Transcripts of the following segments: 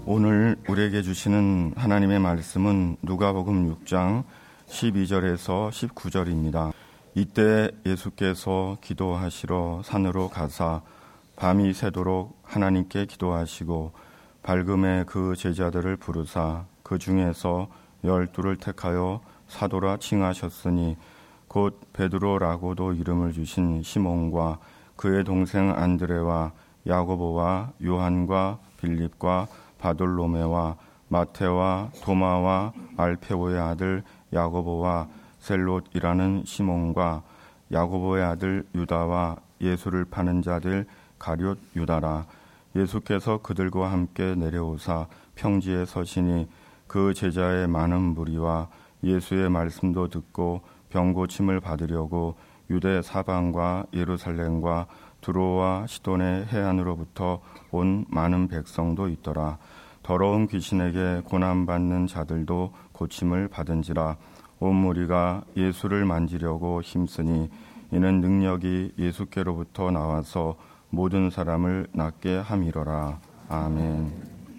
오늘 우리에게 주시는 하나님의 말씀은 누가복음 6장 12절에서 19절입니다. 이때 예수께서 기도하시러 산으로 가사 밤이 새도록 하나님께 기도하시고 밝음에 그 제자들을 부르사 그 중에서 12를 택하여 사도라 칭하셨으니 곧 베드로라고도 이름을 주신 시몬과 그의 동생 안드레와 야고보와 요한과 빌립과 바돌로메와 마테와 도마와 알페오의 아들 야고보와 셀롯이라는 시몬과 야고보의 아들 유다와 예수를 파는 자들 가룟 유다라. 예수께서 그들과 함께 내려오사 평지에 서시니 그 제자의 많은 무리와 예수의 말씀도 듣고 병고침을 받으려고 유대 사방과 예루살렘과 두로와 시돈의 해안으로부터 온 많은 백성도 있더라. 더러운 귀신에게 고난받는 자들도 고침을 받은지라. 온 무리가 예수를 만지려고 힘쓰니 이는 능력이 예수께로부터 나와서 모든 사람을 낫게 함이로라. 아멘.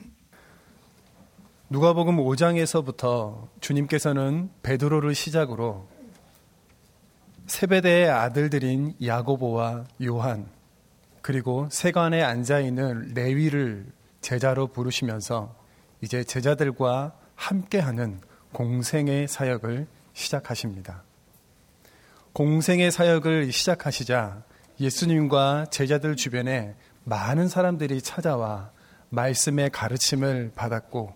누가복음 5장에서부터 주님께서는 베드로를 시작으로 세베대의 아들들인 야고보와 요한, 그리고 세관에 앉아있는 레위를 제자로 부르시면서 이제 제자들과 함께하는 공생의 사역을 시작하십니다. 공생의 사역을 시작하시자 예수님과 제자들 주변에 많은 사람들이 찾아와 말씀의 가르침을 받았고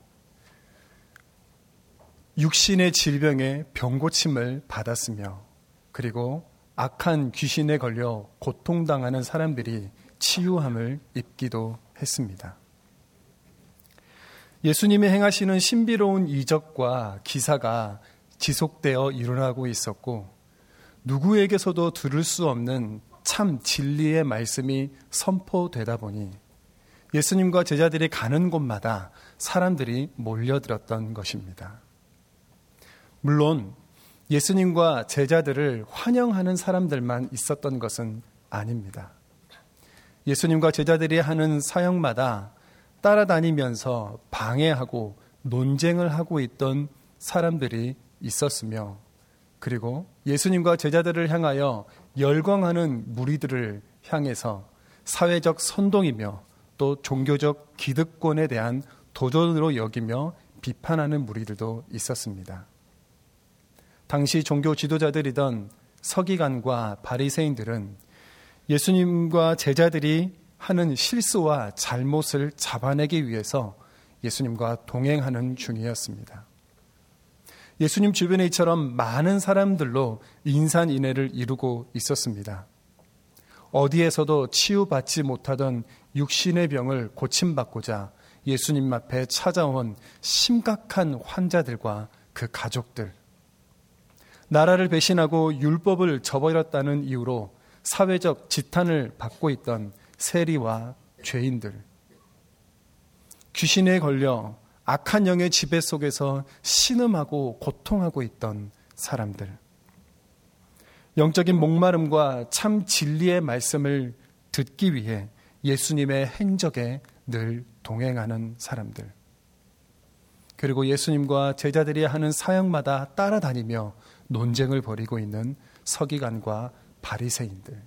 육신의 질병에 병고침을 받았으며 그리고 악한 귀신에 걸려 고통당하는 사람들이 치유함을 입기도 했습니다. 예수님이 행하시는 신비로운 이적과 기사가 지속되어 일어나고 있었고 누구에게서도 들을 수 없는 참 진리의 말씀이 선포되다 보니 예수님과 제자들이 가는 곳마다 사람들이 몰려들었던 것입니다. 물론 예수님과 제자들을 환영하는 사람들만 있었던 것은 아닙니다. 예수님과 제자들이 하는 사역마다 따라다니면서 방해하고 논쟁을 하고 있던 사람들이 있었으며 그리고 예수님과 제자들을 향하여 열광하는 무리들을 향해서 사회적 선동이며 또 종교적 기득권에 대한 도전으로 여기며 비판하는 무리들도 있었습니다. 당시 종교 지도자들이던 서기관과 바리새인들은 예수님과 제자들이 하는 실수와 잘못을 잡아내기 위해서 예수님과 동행하는 중이었습니다. 예수님 주변에 이처럼 많은 사람들로 인산인해를 이루고 있었습니다. 어디에서도 치유받지 못하던 육신의 병을 고침받고자 예수님 앞에 찾아온 심각한 환자들과 그 가족들, 나라를 배신하고 율법을 저버렸다는 이유로 사회적 지탄을 받고 있던 세리와 죄인들, 귀신에 걸려 악한 영의 지배 속에서 신음하고 고통하고 있던 사람들, 영적인 목마름과 참 진리의 말씀을 듣기 위해 예수님의 행적에 늘 동행하는 사람들, 그리고 예수님과 제자들이 하는 사역마다 따라다니며 논쟁을 벌이고 있는 서기관과 바리새인들.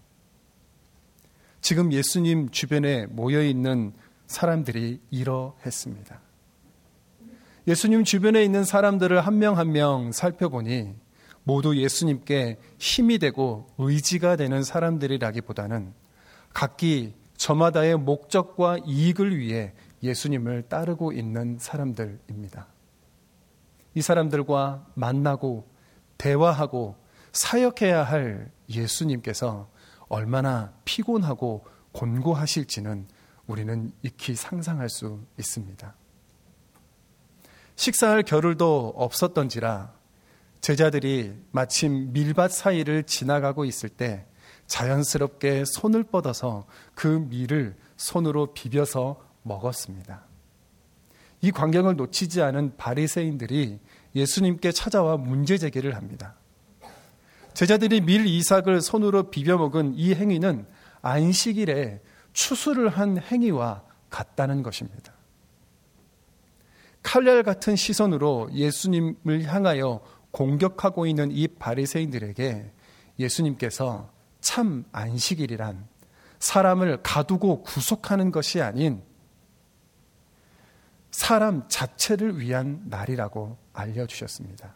지금 예수님 주변에 모여있는 사람들이 이러했습니다. 예수님 주변에 있는 사람들을 한 명 한 명 살펴보니 모두 예수님께 힘이 되고 의지가 되는 사람들이라기보다는 각기 저마다의 목적과 이익을 위해 예수님을 따르고 있는 사람들입니다. 이 사람들과 만나고 대화하고 사역해야 할 예수님께서 얼마나 피곤하고 곤고하실지는 우리는 익히 상상할 수 있습니다. 식사할 겨를도 없었던지라 제자들이 마침 밀밭 사이를 지나가고 있을 때 자연스럽게 손을 뻗어서 그 밀을 손으로 비벼서 먹었습니다. 이 광경을 놓치지 않은 바리새인들이 예수님께 찾아와 문제 제기를 합니다. 제자들이 밀 이삭을 손으로 비벼 먹은 이 행위는 안식일에 추수를 한 행위와 같다는 것입니다. 칼날 같은 시선으로 예수님을 향하여 공격하고 있는 이 바리새인들에게 예수님께서 참 안식일이란 사람을 가두고 구속하는 것이 아닌 사람 자체를 위한 날이라고 알려주셨습니다.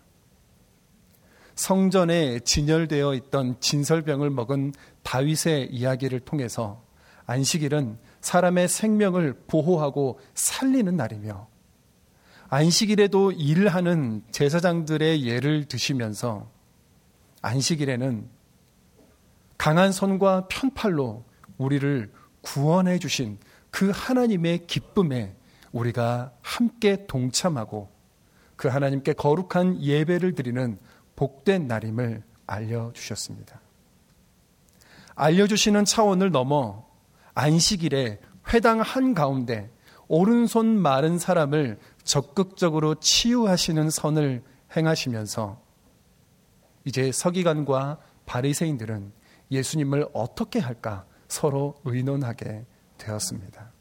성전에 진열되어 있던 진설병을 먹은 다윗의 이야기를 통해서 안식일은 사람의 생명을 보호하고 살리는 날이며, 안식일에도 일하는 제사장들의 예를 드시면서 안식일에는 강한 손과 편팔로 우리를 구원해 주신 그 하나님의 기쁨에 우리가 함께 동참하고 그 하나님께 거룩한 예배를 드리는 복된 날임을 알려주셨습니다. 알려주시는 차원을 넘어 안식일에 회당 한가운데 오른손 마른 사람을 적극적으로 치유하시는 선을 행하시면서 이제 서기관과 바리새인들은 예수님을 어떻게 할까 서로 의논하게 되었습니다.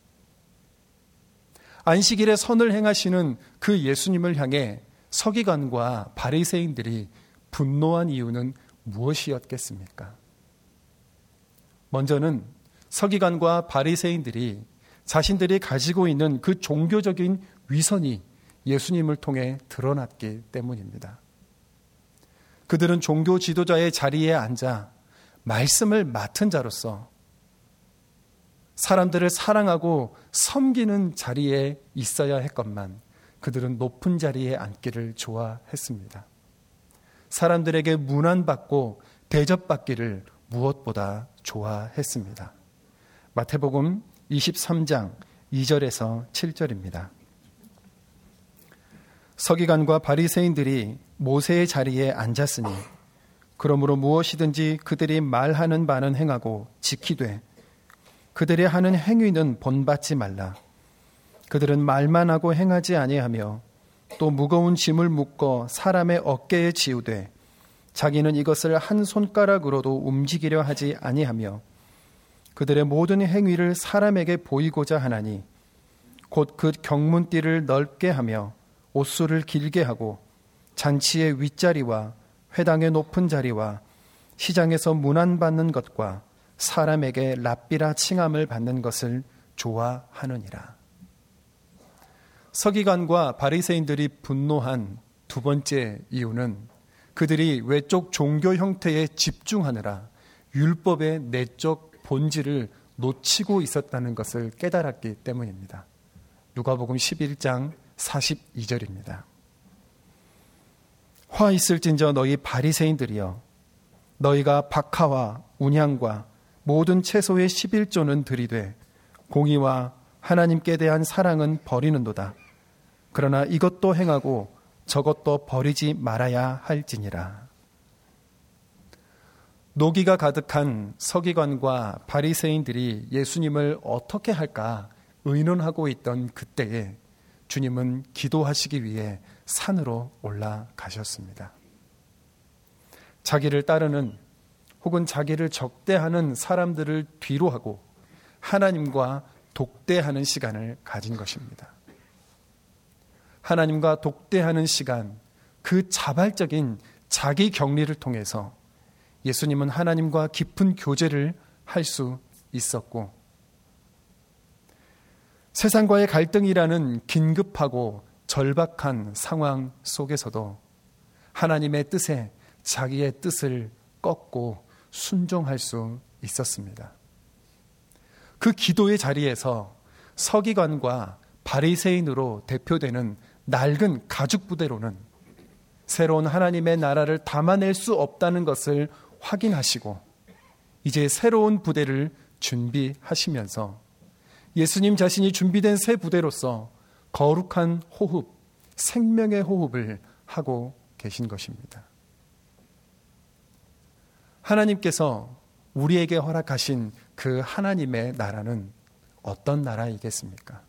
안식일에 선을 행하시는 그 예수님을 향해 서기관과 바리새인들이 분노한 이유는 무엇이었겠습니까? 먼저는 서기관과 바리새인들이 자신들이 가지고 있는 그 종교적인 위선이 예수님을 통해 드러났기 때문입니다. 그들은 종교 지도자의 자리에 앉아 말씀을 맡은 자로서 사람들을 사랑하고 섬기는 자리에 있어야 했건만 그들은 높은 자리에 앉기를 좋아했습니다. 사람들에게 문안받고 대접받기를 무엇보다 좋아했습니다. 마태복음 23장 2절에서 7절입니다. 서기관과 바리새인들이 모세의 자리에 앉았으니 그러므로 무엇이든지 그들이 말하는 바는 행하고 지키되 그들이 하는 행위는 본받지 말라. 그들은 말만 하고 행하지 아니하며 또 무거운 짐을 묶어 사람의 어깨에 지우되 자기는 이것을 한 손가락으로도 움직이려 하지 아니하며 그들의 모든 행위를 사람에게 보이고자 하나니 곧 그 경문띠를 넓게 하며 옷수를 길게 하고 잔치의 윗자리와 회당의 높은 자리와 시장에서 문안받는 것과 사람에게 랍비라 칭함을 받는 것을 좋아하느니라. 서기관과 바리새인들이 분노한 두 번째 이유는 그들이 외적 종교 형태에 집중하느라 율법의 내적 본질을 놓치고 있었다는 것을 깨달았기 때문입니다. 누가복음 11장 42절입니다. 화 있을진저 너희 바리새인들이여, 너희가 박하와 운향과 모든 채소의 11조는 들이되 공의와 하나님께 대한 사랑은 버리는도다. 그러나 이것도 행하고 저것도 버리지 말아야 할지니라. 노기가 가득한 서기관과 바리새인들이 예수님을 어떻게 할까 의논하고 있던 그때에 주님은 기도하시기 위해 산으로 올라가셨습니다. 자기를 따르는 혹은 자기를 적대하는 사람들을 뒤로 하고 하나님과 독대하는 시간을 가진 것입니다. 하나님과 독대하는 시간, 그 자발적인 자기 격리를 통해서 예수님은 하나님과 깊은 교제를 할 수 있었고, 세상과의 갈등이라는 긴급하고 절박한 상황 속에서도 하나님의 뜻에 자기의 뜻을 꺾고 순종할 수 있었습니다. 그 기도의 자리에서 서기관과 바리새인으로 대표되는 낡은 가죽 부대로는 새로운 하나님의 나라를 담아낼 수 없다는 것을 확인하시고 이제 새로운 부대를 준비하시면서 예수님 자신이 준비된 새 부대로서 거룩한 호흡, 생명의 호흡을 하고 계신 것입니다. 하나님께서 우리에게 허락하신 그 하나님의 나라는 어떤 나라이겠습니까?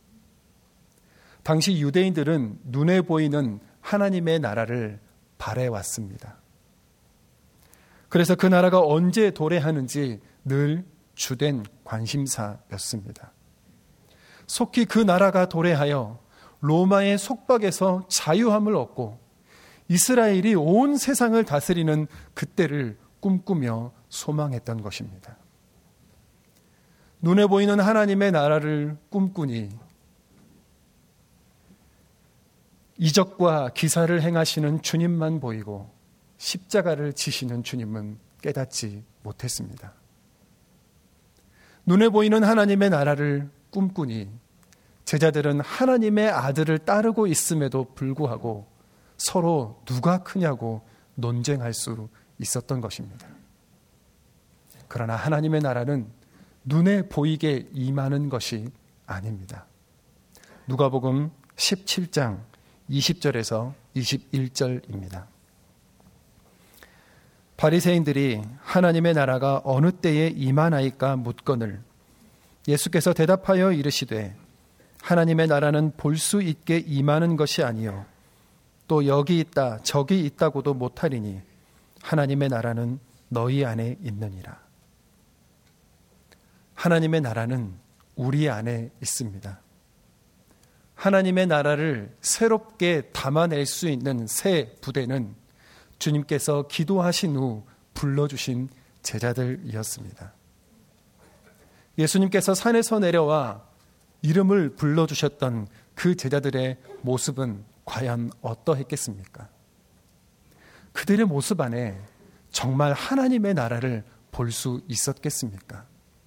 당시 유대인들은 눈에 보이는 하나님의 나라를 바라왔습니다. 그래서 그 나라가 언제 도래하는지 늘 주된 관심사였습니다. 속히 그 나라가 도래하여 로마의 속박에서 자유함을 얻고 이스라엘이 온 세상을 다스리는 그때를 꿈꾸며 소망했던 것입니다. 눈에 보이는 하나님의 나라를 꿈꾸니 이적과 기사를 행하시는 주님만 보이고 십자가를 지시는 주님은 깨닫지 못했습니다. 눈에 보이는 하나님의 나라를 꿈꾸니 제자들은 하나님의 아들을 따르고 있음에도 불구하고 서로 누가 크냐고 논쟁할 수 있었던 것입니다. 그러나 하나님의 나라는 눈에 보이게 임하는 것이 아닙니다. 누가복음 17장 20절에서 21절입니다. 바리새인들이 하나님의 나라가 어느 때에 임하나이까 묻거늘 예수께서 대답하여 이르시되 하나님의 나라는 볼 수 있게 임하는 것이 아니요 또 여기 있다 저기 있다고도 못하리니 하나님의 나라는 너희 안에 있느니라. 하나님의 나라는 우리 안에 있습니다. 하나님의 나라를 새롭게 담아낼 수 있는 새 부대는 주님께서 기도하신 후 불러주신 제자들이었습니다. 예수님께서 산에서 내려와 이름을 불러주셨던 그 제자들의 모습은 과연 어떠했겠습니까? 그들의 모습 안에 정말 하나님의 나라를 볼 수 있었겠습니까?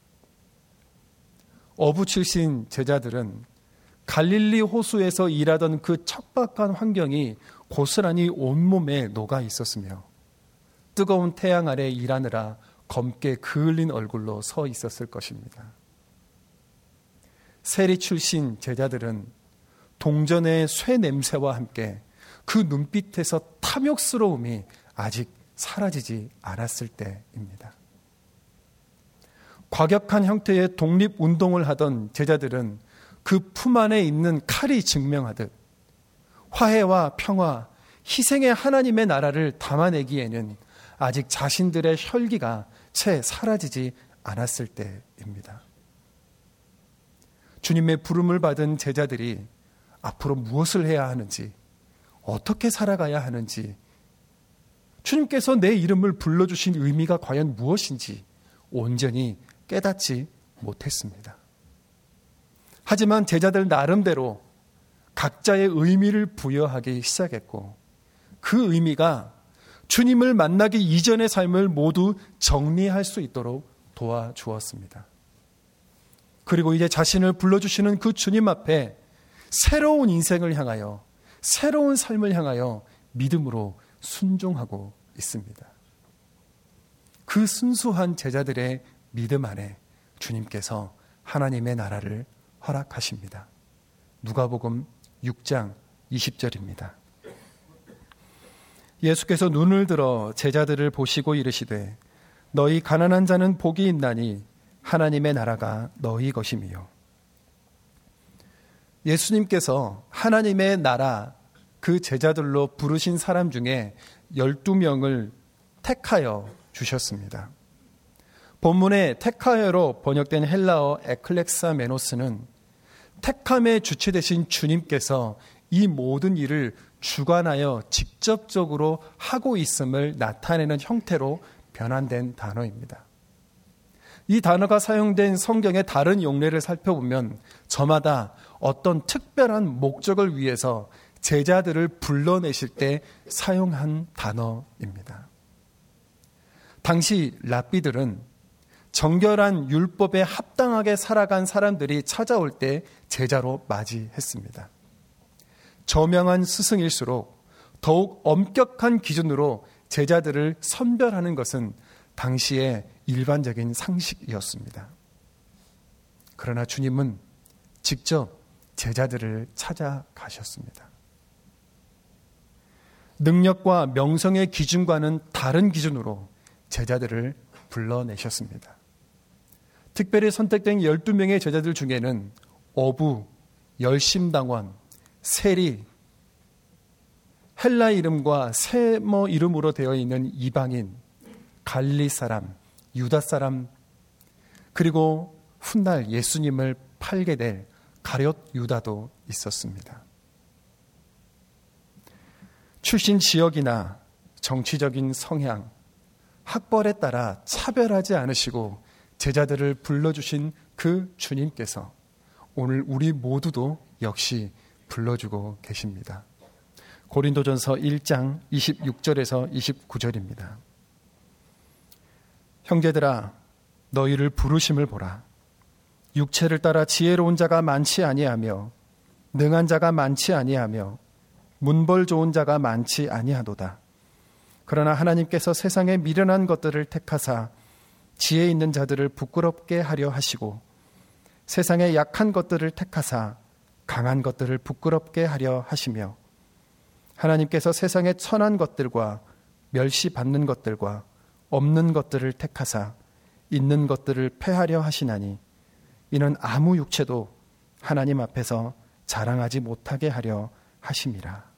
어부 출신 제자들은 갈릴리 호수에서 일하던 그 척박한 환경이 고스란히 온몸에 녹아 있었으며 뜨거운 태양 아래 일하느라 검게 그을린 얼굴로 서 있었을 것입니다. 세리 출신 제자들은 동전의 쇠 냄새와 함께 그 눈빛에서 탐욕스러움이 아직 사라지지 않았을 때입니다. 과격한 형태의 독립운동을 하던 제자들은 그 품 안에 있는 칼이 증명하듯 화해와 평화, 희생의 하나님의 나라를 담아내기에는 아직 자신들의 혈기가 채 사라지지 않았을 때입니다. 주님의 부름을 받은 제자들이 앞으로 무엇을 해야 하는지, 어떻게 살아가야 하는지, 주님께서 내 이름을 불러주신 의미가 과연 무엇인지 온전히 깨닫지 못했습니다. 하지만 제자들 나름대로 각자의 의미를 부여하기 시작했고 그 의미가 주님을 만나기 이전의 삶을 모두 정리할 수 있도록 도와주었습니다. 그리고 이제 자신을 불러주시는 그 주님 앞에 새로운 인생을 향하여, 새로운 삶을 향하여 믿음으로 순종하고 있습니다. 그 순수한 제자들의 믿음 안에 주님께서 하나님의 나라를 허락하십니다. 누가복음 6장 20절입니다. 예수께서 눈을 들어 제자들을 보시고 이르시되 너희 가난한 자는 복이 있나니 하나님의 나라가 너희 것임이요. 예수님께서 하나님의 나라 그 제자들로 부르신 사람 중에 12명을 택하여 주셨습니다. 본문에 택하여로 번역된 헬라어 에클렉사메노스는 택함의 주체 되신 주님께서 이 모든 일을 주관하여 직접적으로 하고 있음을 나타내는 형태로 변환된 단어입니다. 이 단어가 사용된 성경의 다른 용례를 살펴보면 저마다 어떤 특별한 목적을 위해서 제자들을 불러내실 때 사용한 단어입니다. 당시 랍비들은 정결한 율법에 합당하게 살아간 사람들이 찾아올 때 제자로 맞이했습니다. 저명한 스승일수록 더욱 엄격한 기준으로 제자들을 선별하는 것은 당시의 일반적인 상식이었습니다. 그러나 주님은 직접 제자들을 찾아가셨습니다. 능력과 명성의 기준과는 다른 기준으로 제자들을 불러내셨습니다. 특별히 선택된 12명의 제자들 중에는 어부, 열심당원, 세리, 헬라 이름과 세머 이름으로 되어 있는 이방인, 갈릴리 사람, 유다 사람, 그리고 훗날 예수님을 팔게 될 가룟 유다도 있었습니다. 출신 지역이나 정치적인 성향, 학벌에 따라 차별하지 않으시고 제자들을 불러주신 그 주님께서 오늘 우리 모두도 역시 불러주고 계십니다. 고린도전서 1장 26절에서 29절입니다. 형제들아, 너희를 부르심을 보라. 육체를 따라 지혜로운 자가 많지 아니하며 능한 자가 많지 아니하며 문벌 좋은 자가 많지 아니하도다. 그러나 하나님께서 세상에 미련한 것들을 택하사 지혜 있는 자들을 부끄럽게 하려 하시고 세상에 약한 것들을 택하사 강한 것들을 부끄럽게 하려 하시며 하나님께서 세상에 천한 것들과 멸시받는 것들과 없는 것들을 택하사 있는 것들을 패하려 하시나니 이는 아무 육체도 하나님 앞에서 자랑하지 못하게 하려 하심이라.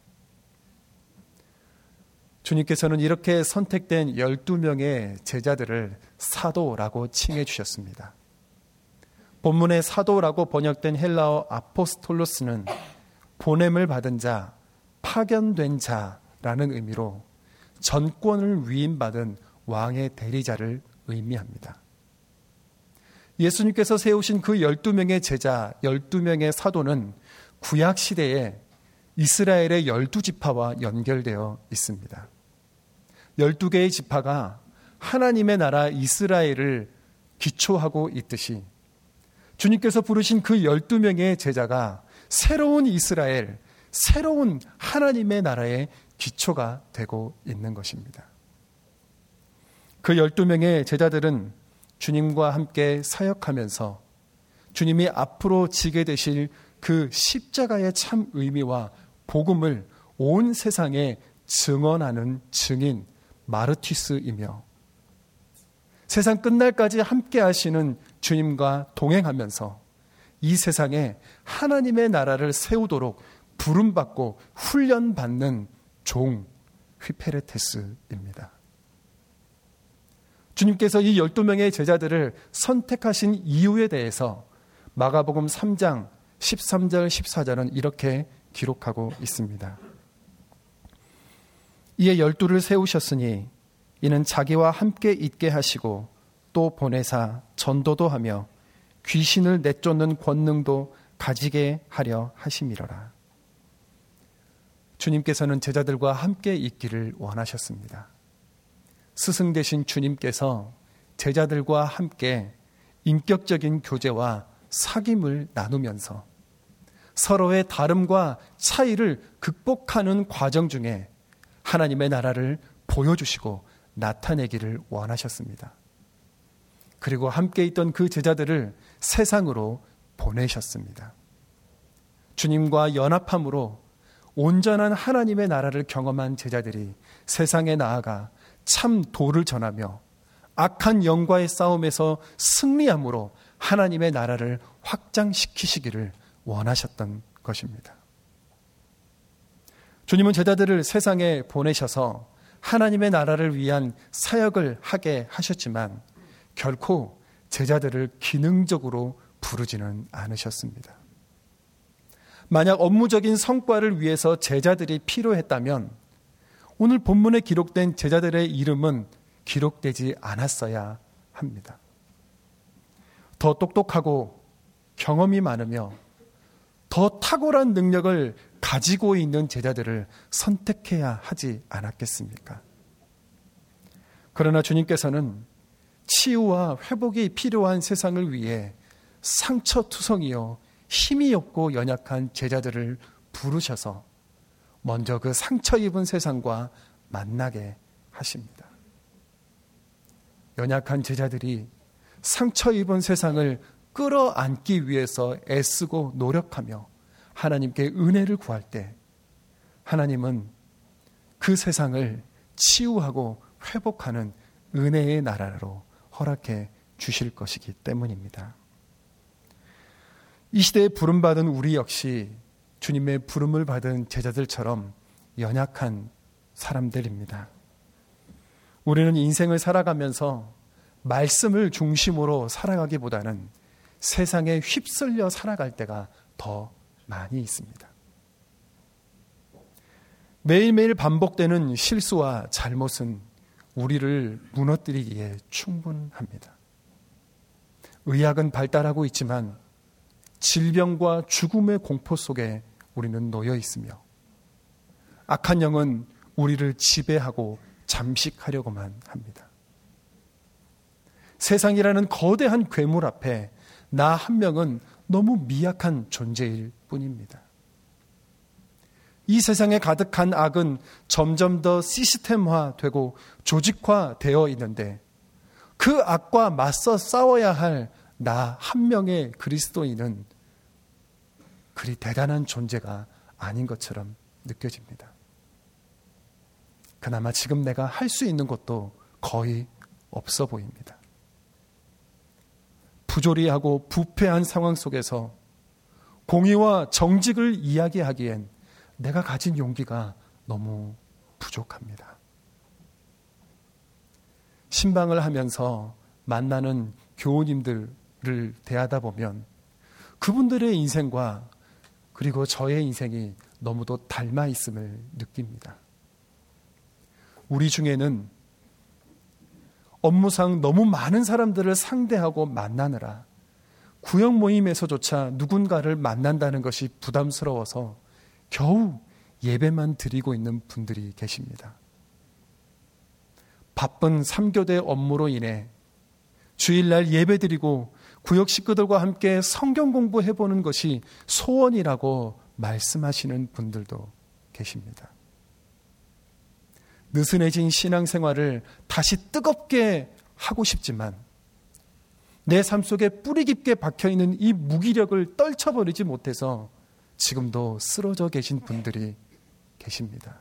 주님께서는 이렇게 선택된 12명의 제자들을 사도라고 칭해 주셨습니다. 본문의 사도라고 번역된 헬라어 아포스톨로스는 보냄을 받은 자, 파견된 자라는 의미로 전권을 위임받은 왕의 대리자를 의미합니다. 예수님께서 세우신 그 12명의 제자, 12명의 사도는 구약시대에 이스라엘의 12지파와 연결되어 있습니다. 12개의 지파가 하나님의 나라 이스라엘을 기초하고 있듯이 주님께서 부르신 그 12명의 제자가 새로운 이스라엘, 새로운 하나님의 나라의 기초가 되고 있는 것입니다. 그 12명의 제자들은 주님과 함께 사역하면서 주님이 앞으로 지게 되실 그 십자가의 참 의미와 복음을 온 세상에 증언하는 증인 마르티스이며 세상 끝날까지 함께 하시는 주님과 동행하면서 이 세상에 하나님의 나라를 세우도록 부름받고 훈련받는 종 휘페레테스입니다. 주님께서 이 12명의 제자들을 선택하신 이유에 대해서 마가복음 3장 13절 14절은 이렇게 기록하고 있습니다. 이에 12를 세우셨으니 이는 자기와 함께 있게 하시고 또 보내사 전도도 하며 귀신을 내쫓는 권능도 가지게 하려 하심이로라. 주님께서는 제자들과 함께 있기를 원하셨습니다. 스승 되신 주님께서 제자들과 함께 인격적인 교제와 사귐을 나누면서 서로의 다름과 차이를 극복하는 과정 중에 하나님의 나라를 보여주시고 나타내기를 원하셨습니다. 그리고 함께 있던 그 제자들을 세상으로 보내셨습니다. 주님과 연합함으로 온전한 하나님의 나라를 경험한 제자들이 세상에 나아가 참 도를 전하며 악한 영과의 싸움에서 승리함으로 하나님의 나라를 확장시키시기를 원하셨던 것입니다. 주님은 제자들을 세상에 보내셔서 하나님의 나라를 위한 사역을 하게 하셨지만 결코 제자들을 기능적으로 부르지는 않으셨습니다. 만약 업무적인 성과를 위해서 제자들이 필요했다면 오늘 본문에 기록된 제자들의 이름은 기록되지 않았어야 합니다. 더 똑똑하고 경험이 많으며 더 탁월한 능력을 가지고 있는 제자들을 선택해야 하지 않았겠습니까? 그러나 주님께서는 치유와 회복이 필요한 세상을 위해 상처투성이요 힘이 없고 연약한 제자들을 부르셔서 먼저 그 상처 입은 세상과 만나게 하십니다. 연약한 제자들이 상처 입은 세상을 끌어안기 위해서 애쓰고 노력하며 하나님께 은혜를 구할 때 하나님은 그 세상을 치유하고 회복하는 은혜의 나라로 허락해 주실 것이기 때문입니다. 이 시대에 부름받은 우리 역시 주님의 부름을 받은 제자들처럼 연약한 사람들입니다. 우리는 인생을 살아가면서 말씀을 중심으로 살아가기보다는 세상에 휩쓸려 살아갈 때가 더 많이 있습니다. 매일매일 반복되는 실수와 잘못은 우리를 무너뜨리기에 충분합니다. 의학은 발달하고 있지만 질병과 죽음의 공포 속에 우리는 놓여 있으며 악한 영은 우리를 지배하고 잠식하려고만 합니다. 세상이라는 거대한 괴물 앞에 나 한 명은 너무 미약한 존재일 뿐입니다. 이 세상에 가득한 악은 점점 더 시스템화되고 조직화되어 있는데 그 악과 맞서 싸워야 할 나 한 명의 그리스도인은 그리 대단한 존재가 아닌 것처럼 느껴집니다. 그나마 지금 내가 할 수 있는 것도 거의 없어 보입니다. 부조리하고 부패한 상황 속에서 공의와 정직을 이야기하기엔 내가 가진 용기가 너무 부족합니다. 신방을 하면서 만나는 교우님들을 대하다 보면 그분들의 인생과 그리고 저의 인생이 너무도 닮아 있음을 느낍니다. 우리 중에는 업무상 너무 많은 사람들을 상대하고 만나느라 구역 모임에서조차 누군가를 만난다는 것이 부담스러워서 겨우 예배만 드리고 있는 분들이 계십니다. 바쁜 3교대 업무로 인해 주일날 예배 드리고 구역 식구들과 함께 성경 공부해보는 것이 소원이라고 말씀하시는 분들도 계십니다. 느슨해진 신앙생활을 다시 뜨겁게 하고 싶지만 내 삶 속에 뿌리 깊게 박혀있는 이 무기력을 떨쳐버리지 못해서 지금도 쓰러져 계신 분들이 계십니다.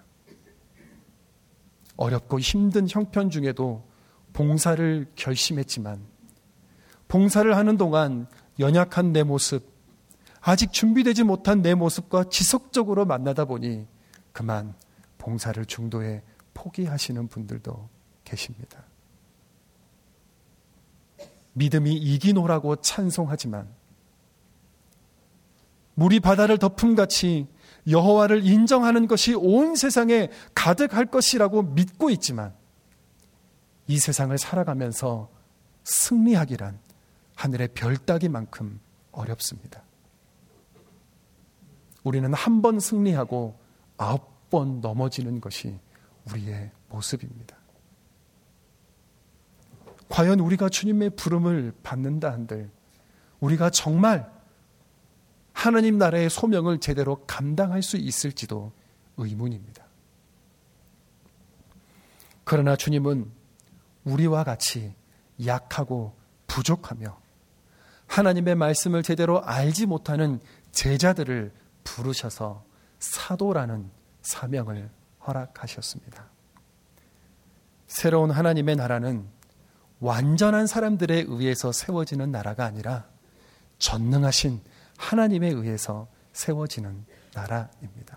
어렵고 힘든 형편 중에도 봉사를 결심했지만 봉사를 하는 동안 연약한 내 모습, 아직 준비되지 못한 내 모습과 지속적으로 만나다 보니 그만 봉사를 중도에 포기하시는 분들도 계십니다. 믿음이 이기노라고 찬송하지만 물이 바다를 덮음같이 여호와를 인정하는 것이 온 세상에 가득할 것이라고 믿고 있지만 이 세상을 살아가면서 승리하기란 하늘의 별 따기만큼 어렵습니다. 우리는 한 번 승리하고 9번 넘어지는 것이 우리의 모습입니다. 과연 우리가 주님의 부름을 받는다 한들 우리가 정말 하나님 나라의 소명을 제대로 감당할 수 있을지도 의문입니다. 그러나 주님은 우리와 같이 약하고 부족하며 하나님의 말씀을 제대로 알지 못하는 제자들을 부르셔서 사도라는 사명을 허락하셨습니다. 새로운 하나님의 나라는 완전한 사람들에 의해서 세워지는 나라가 아니라 전능하신 하나님에 의해서 세워지는 나라입니다.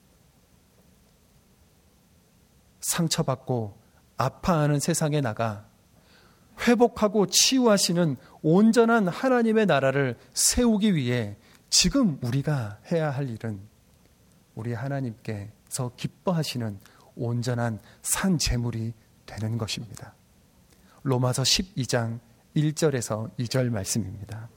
상처받고 아파하는 세상에 나가 회복하고 치유하시는 온전한 하나님의 나라를 세우기 위해 지금 우리가 해야 할 일은 우리 하나님께서 기뻐하시는 온전한 산 제물이 되는 것입니다. 로마서 12장 1절에서 2절 말씀입니다.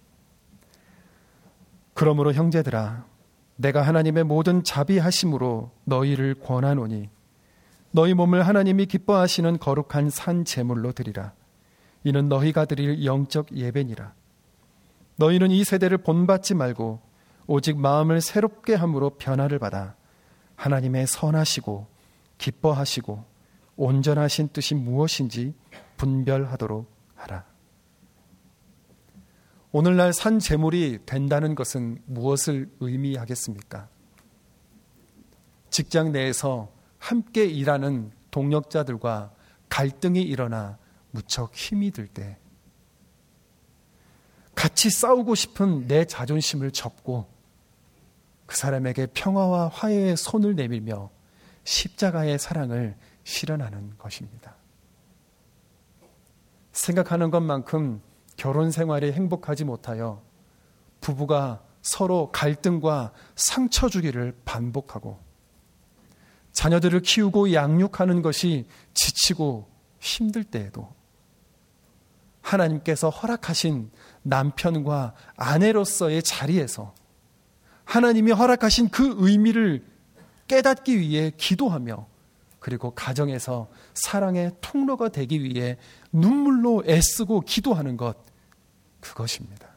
그러므로 형제들아 내가 하나님의 모든 자비하심으로 너희를 권하노니 너희 몸을 하나님이 기뻐하시는 거룩한 산 제물로 드리라. 이는 너희가 드릴 영적 예배니라. 너희는 이 세대를 본받지 말고 오직 마음을 새롭게 함으로 변화를 받아 하나님의 선하시고 기뻐하시고 온전하신 뜻이 무엇인지 분별하도록 하라. 오늘날 산 제물이 된다는 것은 무엇을 의미하겠습니까? 직장 내에서 함께 일하는 동력자들과 갈등이 일어나 무척 힘이 들 때 같이 싸우고 싶은 내 자존심을 접고 그 사람에게 평화와 화해의 손을 내밀며 십자가의 사랑을 실현하는 것입니다. 생각하는 것만큼 결혼 생활이 행복하지 못하여 부부가 서로 갈등과 상처 주기를 반복하고 자녀들을 키우고 양육하는 것이 지치고 힘들 때에도 하나님께서 허락하신 남편과 아내로서의 자리에서 하나님이 허락하신 그 의미를 깨닫기 위해 기도하며, 그리고 가정에서 사랑의 통로가 되기 위해 눈물로 애쓰고 기도하는 것, 그것입니다.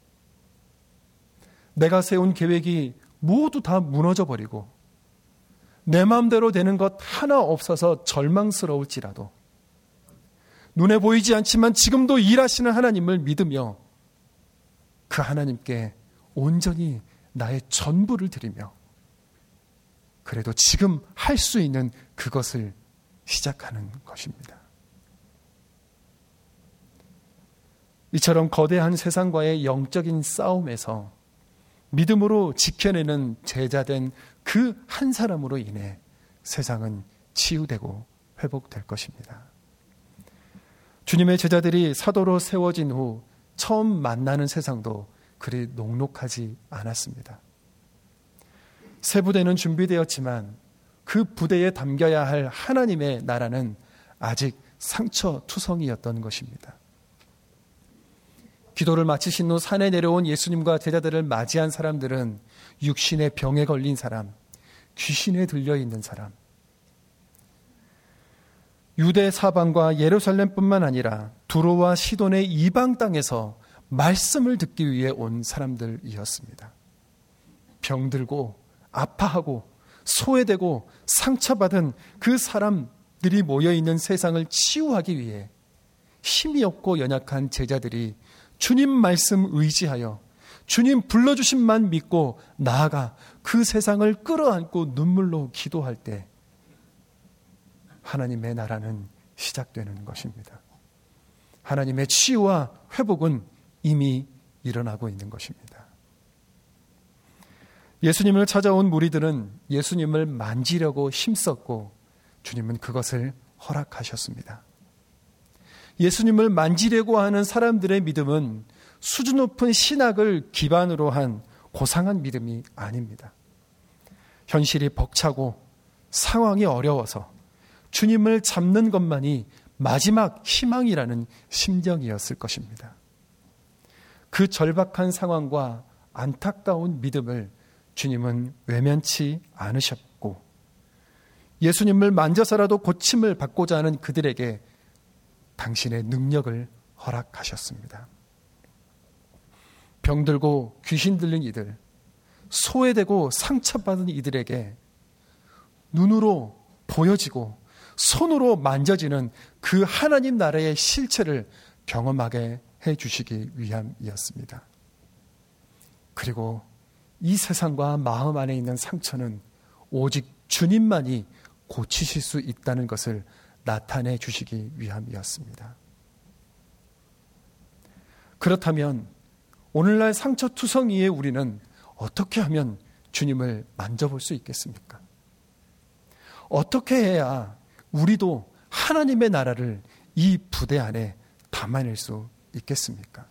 내가 세운 계획이 모두 다 무너져 버리고 내 마음대로 되는 것 하나 없어서 절망스러울지라도 눈에 보이지 않지만 지금도 일하시는 하나님을 믿으며 그 하나님께 온전히 나의 전부를 드리며, 그래도 지금 할 수 있는 그것을 시작하는 것입니다. 이처럼 거대한 세상과의 영적인 싸움에서 믿음으로 지켜내는 제자된 그 한 사람으로 인해 세상은 치유되고 회복될 것입니다. 주님의 제자들이 사도로 세워진 후 처음 만나는 세상도 그리 녹록하지 않았습니다. 새 부대는 준비되었지만 그 부대에 담겨야 할 하나님의 나라는 아직 상처투성이었던 것입니다. 기도를 마치신 후 산에 내려온 예수님과 제자들을 맞이한 사람들은 육신의 병에 걸린 사람, 귀신에 들려있는 사람, 유대 사방과 예루살렘뿐만 아니라 두로와 시돈의 이방 땅에서 말씀을 듣기 위해 온 사람들이었습니다. 병들고 아파하고 소외되고 상처받은 그 사람들이 모여있는 세상을 치유하기 위해 힘이 없고 연약한 제자들이 주님 말씀 의지하여 주님 불러주심만 믿고 나아가 그 세상을 끌어안고 눈물로 기도할 때 하나님의 나라는 시작되는 것입니다. 하나님의 치유와 회복은 이미 일어나고 있는 것입니다. 예수님을 찾아온 무리들은 예수님을 만지려고 힘썼고 주님은 그것을 허락하셨습니다. 예수님을 만지려고 하는 사람들의 믿음은 수준 높은 신학을 기반으로 한 고상한 믿음이 아닙니다. 현실이 벅차고 상황이 어려워서 주님을 잡는 것만이 마지막 희망이라는 심정이었을 것입니다. 그 절박한 상황과 안타까운 믿음을 주님은 외면치 않으셨고 예수님을 만져서라도 고침을 받고자 하는 그들에게 당신의 능력을 허락하셨습니다. 병들고 귀신 들린 이들, 소외되고 상처받은 이들에게 눈으로 보여지고 손으로 만져지는 그 하나님 나라의 실체를 경험하게 해주시기 위함이었습니다. 그리고 이 세상과 마음 안에 있는 상처는 오직 주님만이 고치실 수 있다는 것을 나타내 주시기 위함이었습니다. 그렇다면 오늘날 상처투성이의 우리는 어떻게 하면 주님을 만져볼 수 있겠습니까? 어떻게 해야 우리도 하나님의 나라를 이 부대 안에 담아낼 수 있겠습니까?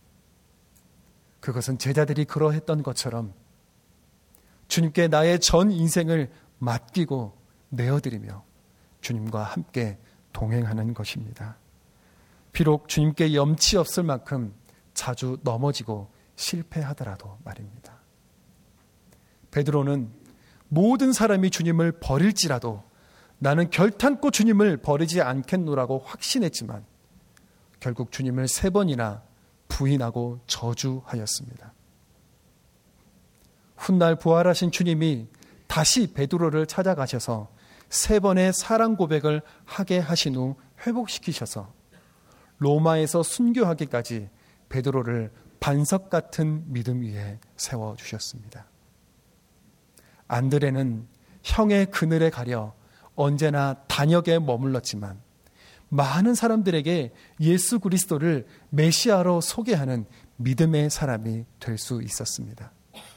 그것은 제자들이 그러했던 것처럼 주님께 나의 전 인생을 맡기고 내어드리며 주님과 함께 동행하는 것입니다. 비록 주님께 염치 없을 만큼 자주 넘어지고 실패하더라도 말입니다. 베드로는 모든 사람이 주님을 버릴지라도 나는 결탄코 주님을 버리지 않겠노라고 확신했지만 결국 주님을 3번이나 부인하고 저주하였습니다. 훗날 부활하신 주님이 다시 베드로를 찾아가셔서 3번의 사랑 고백을 하게 하신 후 회복시키셔서 로마에서 순교하기까지 베드로를 반석 같은 믿음 위에 세워주셨습니다. 안드레는 형의 그늘에 가려 언제나 단역에 머물렀지만 많은 사람들에게 예수 그리스도를 메시아로 소개하는 믿음의 사람이 될 수 있었습니다.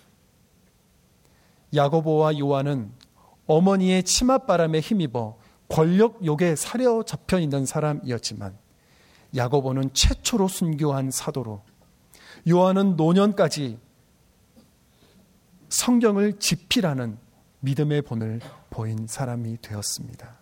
야고보와 요한은 어머니의 치맛바람에 힘입어 권력욕에 사려잡혀 있는 사람이었지만 야고보는 최초로 순교한 사도로, 요한은 노년까지 성경을 집필하는 믿음의 본을 보인 사람이 되었습니다.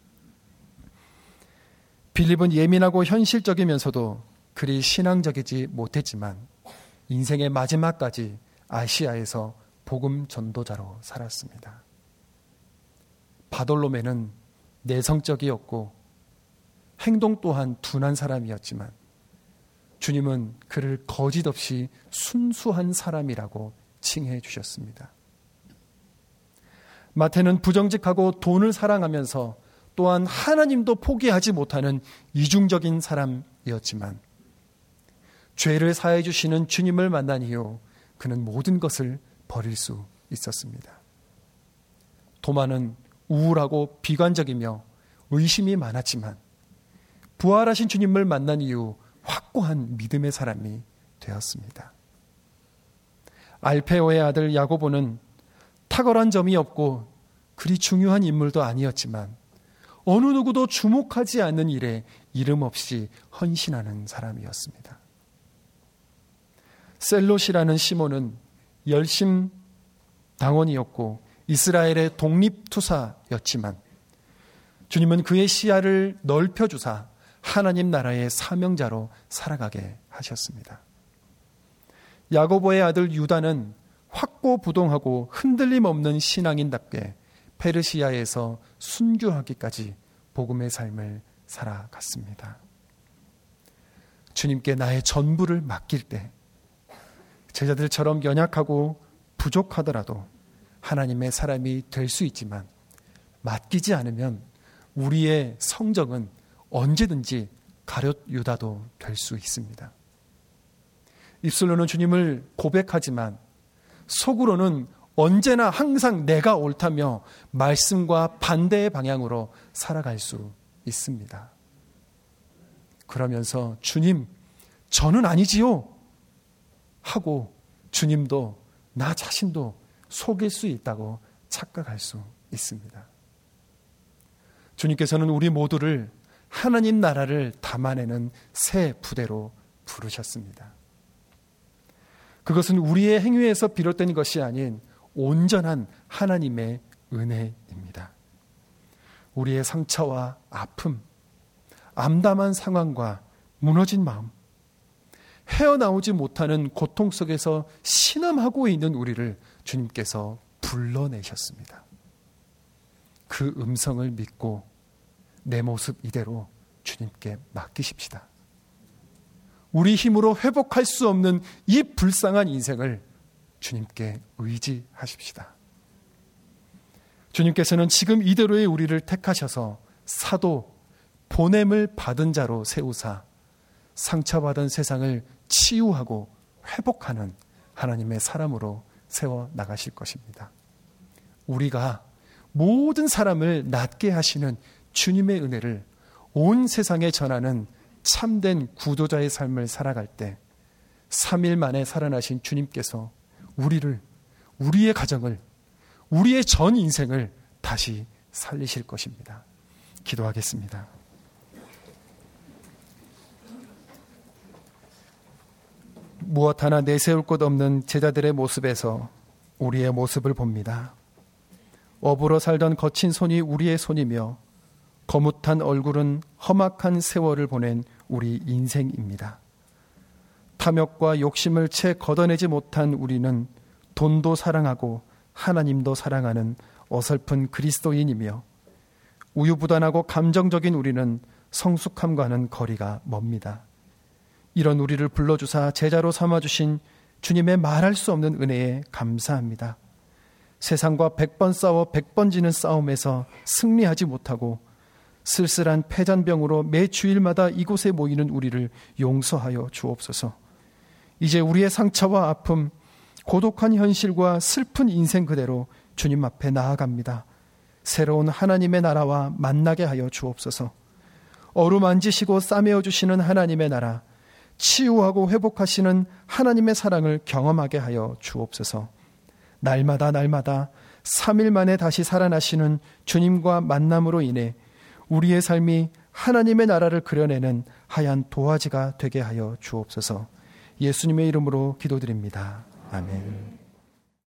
빌립은 예민하고 현실적이면서도 그리 신앙적이지 못했지만 인생의 마지막까지 아시아에서 복음 전도자로 살았습니다. 바돌로메는 내성적이었고 행동 또한 둔한 사람이었지만 주님은 그를 거짓 없이 순수한 사람이라고 칭해 주셨습니다. 마태는 부정직하고 돈을 사랑하면서 또한 하나님도 포기하지 못하는 이중적인 사람이었지만 죄를 사해 주시는 주님을 만난 이후 그는 모든 것을 버릴 수 있었습니다. 도마는 우울하고 비관적이며 의심이 많았지만 부활하신 주님을 만난 이후 확고한 믿음의 사람이 되었습니다. 알페오의 아들 야고보는 탁월한 점이 없고 그리 중요한 인물도 아니었지만 어느 누구도 주목하지 않는 일에 이름 없이 헌신하는 사람이었습니다. 셀롯이라는 시몬은 열심당원이었고 이스라엘의 독립투사였지만 주님은 그의 시야를 넓혀주사 하나님 나라의 사명자로 살아가게 하셨습니다. 야고보의 아들 유다는 확고부동하고 흔들림 없는 신앙인답게 페르시아에서 순교하기까지 복음의 삶을 살아갔습니다. 주님께 나의 전부를 맡길 때 제자들처럼 연약하고 부족하더라도 하나님의 사람이 될 수 있지만 맡기지 않으면 우리의 성정은 언제든지 가룟 유다도 될 수 있습니다. 입술로는 주님을 고백하지만 속으로는 언제나 항상 내가 옳다며 말씀과 반대의 방향으로 살아갈 수 있습니다. 그러면서 주님, 저는 아니지요 하고 주님도 나 자신도 속일 수 있다고 착각할 수 있습니다. 주님께서는 우리 모두를 하나님 나라를 담아내는 새 부대로 부르셨습니다. 그것은 우리의 행위에서 비롯된 것이 아닌 온전한 하나님의 은혜입니다. 우리의 상처와 아픔, 암담한 상황과 무너진 마음, 헤어나오지 못하는 고통 속에서 신음하고 있는 우리를 주님께서 불러내셨습니다. 그 음성을 믿고 내 모습 이대로 주님께 맡기십시다. 우리 힘으로 회복할 수 없는 이 불쌍한 인생을 주님께 의지하십시다. 주님께서는 지금 이대로의 우리를 택하셔서 사도, 보냄을 받은 자로 세우사 상처받은 세상을 치유하고 회복하는 하나님의 사람으로 세워 나가실 것입니다. 우리가 모든 사람을 낫게 하시는 주님의 은혜를 온 세상에 전하는 참된 구도자의 삶을 살아갈 때 3일 만에 살아나신 주님께서 우리를, 우리의 가정을, 우리의 전 인생을 다시 살리실 것입니다. 기도하겠습니다. 무엇 하나 내세울 곳 없는 제자들의 모습에서 우리의 모습을 봅니다. 업으로 살던 거친 손이 우리의 손이며 거뭇한 얼굴은 험악한 세월을 보낸 우리 인생입니다. 탐욕과 욕심을 채 걷어내지 못한 우리는 돈도 사랑하고 하나님도 사랑하는 어설픈 그리스도인이며 우유부단하고 감정적인 우리는 성숙함과는 거리가 멉니다. 이런 우리를 불러주사 제자로 삼아주신 주님의 말할 수 없는 은혜에 감사합니다. 세상과 100번 싸워 100번 지는 싸움에서 승리하지 못하고 쓸쓸한 패잔병으로 매 주일마다 이곳에 모이는 우리를 용서하여 주옵소서. 이제 우리의 상처와 아픔, 고독한 현실과 슬픈 인생 그대로 주님 앞에 나아갑니다. 새로운 하나님의 나라와 만나게 하여 주옵소서. 어루만지시고 싸매어 주시는 하나님의 나라, 치유하고 회복하시는 하나님의 사랑을 경험하게 하여 주옵소서. 날마다 3일 만에 다시 살아나시는 주님과 만남으로 인해 우리의 삶이 하나님의 나라를 그려내는 하얀 도화지가 되게 하여 주옵소서. 예수님의 이름으로 기도드립니다. 아멘.